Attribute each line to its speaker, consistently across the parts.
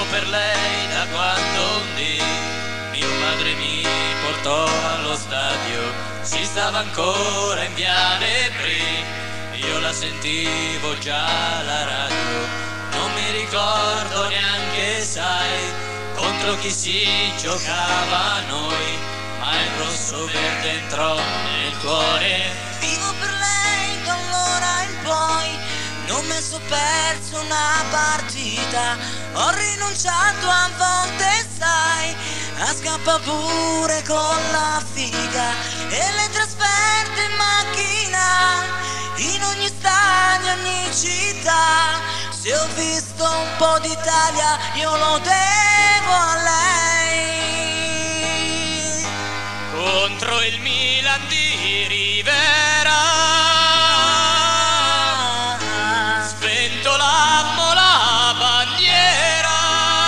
Speaker 1: per lei da quando un dì mio padre mi portò allo stadio. Si stava ancora in Viale Bri, io la sentivo già alla radio. Non mi ricordo neanche, sai, contro chi si giocava a noi, ma il rosso-verde entrò nel cuore.
Speaker 2: Vivo per lei da allora in poi, non mi so perso una partita. Ho rinunciato a volte, sai, a scappa pure con la figa. E le trasferte in macchina, in ogni stadio, ogni città. Se ho visto un po' d'Italia, io lo devo a lei.
Speaker 1: Contro il Milan di Rivera, sventolammo la bandiera.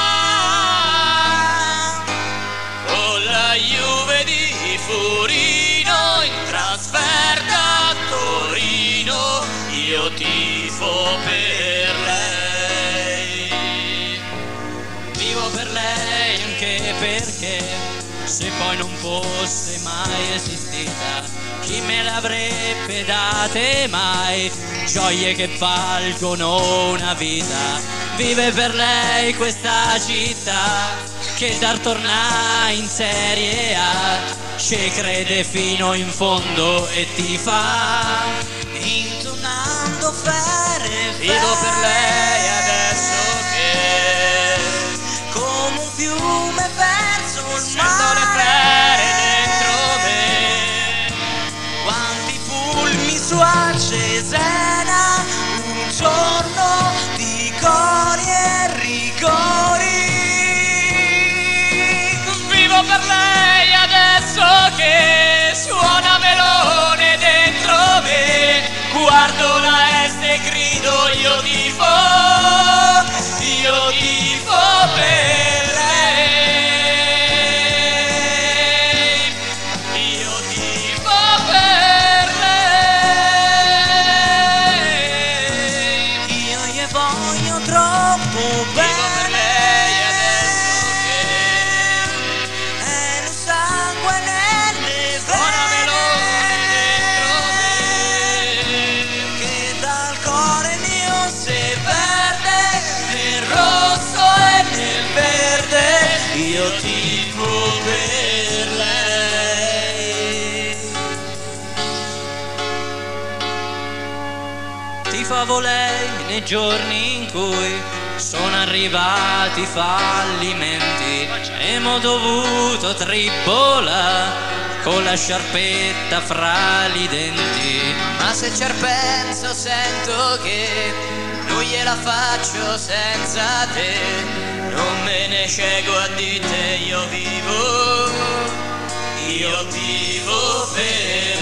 Speaker 1: Con la Juve di Furino, in trasferta a Torino, io tifo per lei. Vivo per lei anche perché se poi non fosse mai esistita, chi me l'avrebbe date mai? Gioie che valgono una vita. Vive per lei questa città, che dar torna in Serie A, ci crede fino in fondo e ti fa.
Speaker 2: Intonando fere.
Speaker 1: Vivo per lei adesso che
Speaker 2: come un fiume verso il
Speaker 1: sento le
Speaker 2: mare.
Speaker 1: fere dentro me.
Speaker 2: Quanti fulmi su a Cesena, un giorno di cori e rigori.
Speaker 1: Vivo per lei adesso che suona melone dentro me. Guardo la este e grido io tifo per lei. Io tifo per lei.
Speaker 2: Io gli voglio troppo bene.
Speaker 1: Vivo per lei adesso che
Speaker 2: è lo sangue nelle
Speaker 1: suona melone dentro
Speaker 2: vene,
Speaker 1: me.
Speaker 2: che dal cuore mio si perde nel rosso e nel verde.
Speaker 1: Io tifo per lei. Tifavo lei nei giorni in cui sono arrivati i fallimenti e m'ho dovuto tribolare con la sciarpetta fra i denti. Ma se ci penso sento che non gliela faccio senza te. Non me ne cieco a dite, io vivo per